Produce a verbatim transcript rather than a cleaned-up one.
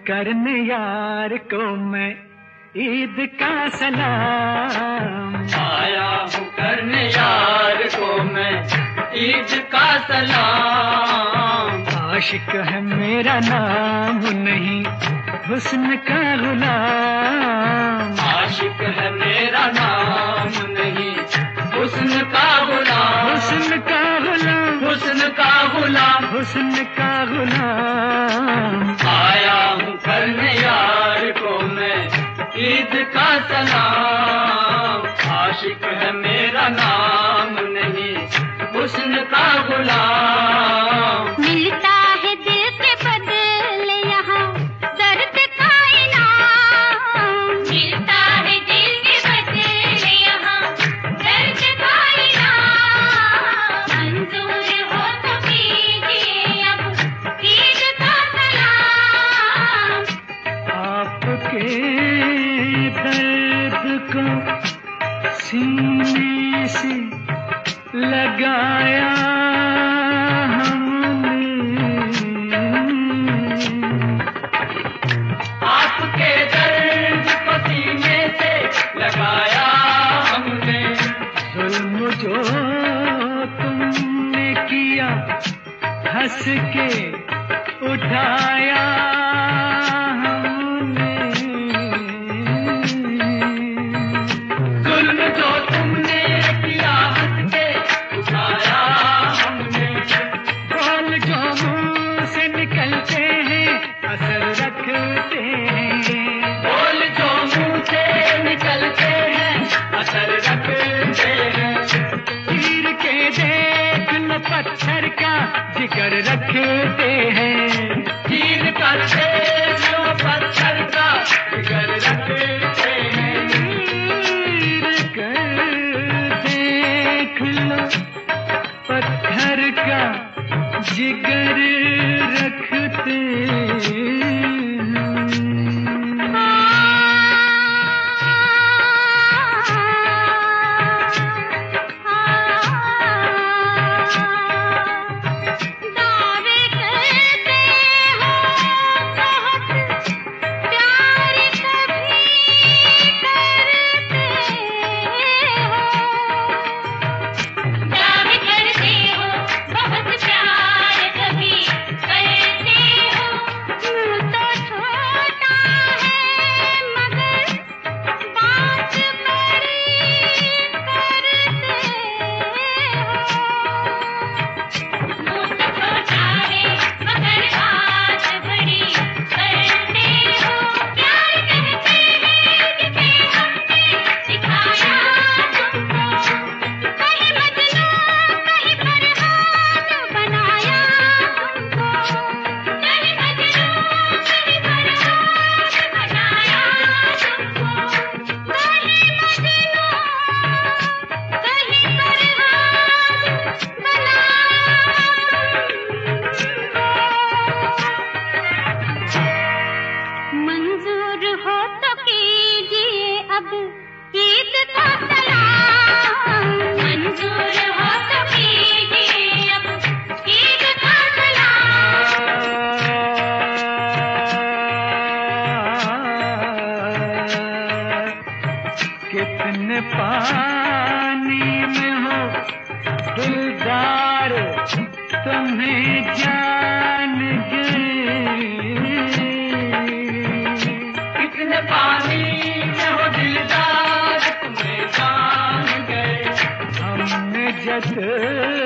करने यार को मैं ईद का सलाम। आया हूँ करने यार को मैं ईद का सलाम। आशिक है मेरा नाम नहीं हुस्न का गुलाम। आशिक है मेरा नाम नहीं हुस्न का गुलाम। हुस्न का गुलाम, हुस्न का गुलाम, हुस्न का गुलाम। आया हूँ करने यार को मैं ईद का सलाम। आशिक है मेरा नाम नहीं हुस्न का गुलाम। मिलता है दिल के बदले यहाँ दर्द का इनाम। मिलता है दिल के बदले यहाँ दर्द का इनाम। मंजूर हो तो कीजिए अब ईद का सलाम। आपके दर्द को सीने से लगाया हमने। आपके दर्द को सीने से लगाया हमने। जुल्म जो तुमने किया हंस के उठाया हमने। जुल्म जो तुमने किया हंस के उठाया हमने। बोल जो मुंह से निकलते हैं असर रखते हैं। बोल जो मुंह से निकलते हैं असर रखते हैं। चीर के देख लो पत्थर का जिगर रखते हैं। चीर कर देख लो पत्थर का जिगर रखते हैं। चीर कर देख लो पत्थर का जिगर रखते हैं। दावे करते हो बहुत प्यार कभी करते हो। दावे करते हो बहुत प्यार कभी करते हो। मुँह तो छोटा है मगर बात बड़ी करते हो। मुँह तो छोटा है मगर बात बड़ी करते हो। प्यार कहते हैं जिसे हमने सिखाया तुमको। कहीं मजनू कहीं फरहान बनाया तुमको। कहीं मजनू कहीं फरहान बनाया तुमको। कहीं मजनू कहीं फरहान बनाया। मंजूर हो तो कीजिए अब ईद का सलाम। मंजूर हो तो कीजिए अब ईद का कितने पानी में हो दिलदार तुम्हें जान गए। कितने पानी में हो दिलदार तुम्हें जान गए। हमने जत